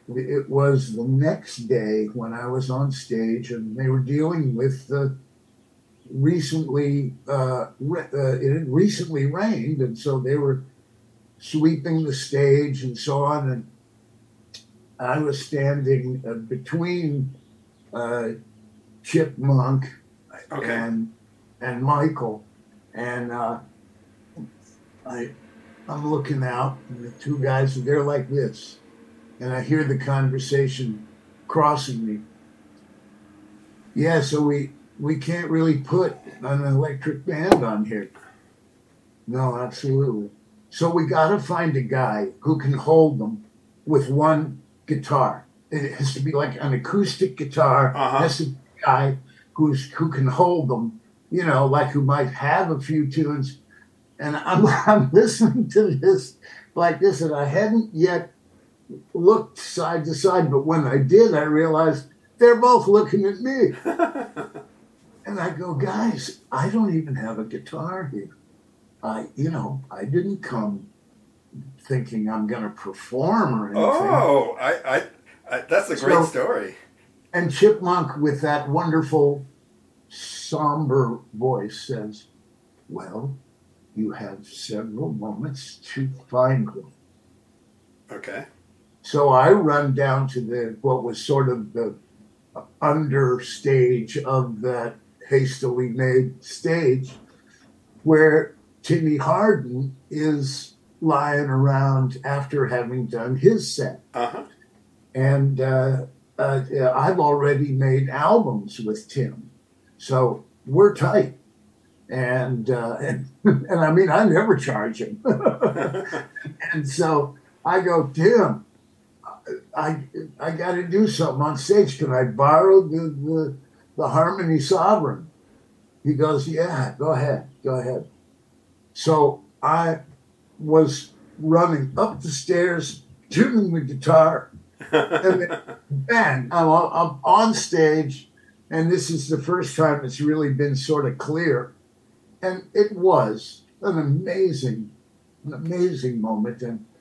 it was the next day when I was on stage, and they were dealing with the it had recently rained, and so they were sweeping the stage and so on. And I was standing between uh, Chipmunk Okay. and Michael, and I I'm looking out, and the two guys they're like this, and I hear the conversation crossing me. Yeah, so we can't really put an electric band on here. No, absolutely. So we got to find a guy who can hold them with one guitar. It has to be like an acoustic guitar. Uh It huh. has to be a guy who can hold them. Like who might have a few tunes. And I'm I'm listening to this like this, and I hadn't yet looked side to side, but when I did, I realized they're both looking at me. And I go, guys, I don't even have a guitar here. I didn't come thinking I'm going to perform or anything. Oh, that's a great So, story. and Chipmunk, with that wonderful, somber voice, says, well, you have several moments to find one. Okay. So I run down to what was sort of the understage of that hastily made stage where Timmy Harden is lying around after having done his set. Uh huh. And I've already made albums with Tim, so we're tight. And I mean, I never charge him. And so I go, Tim, I I got to do something on stage. Can I borrow the Harmony Sovereign? He goes, yeah, go ahead. So I was running up the stairs, tuning the guitar, and then bang, I'm on stage, and this is the first time it's really been sort of clear. And it was an amazing moment. And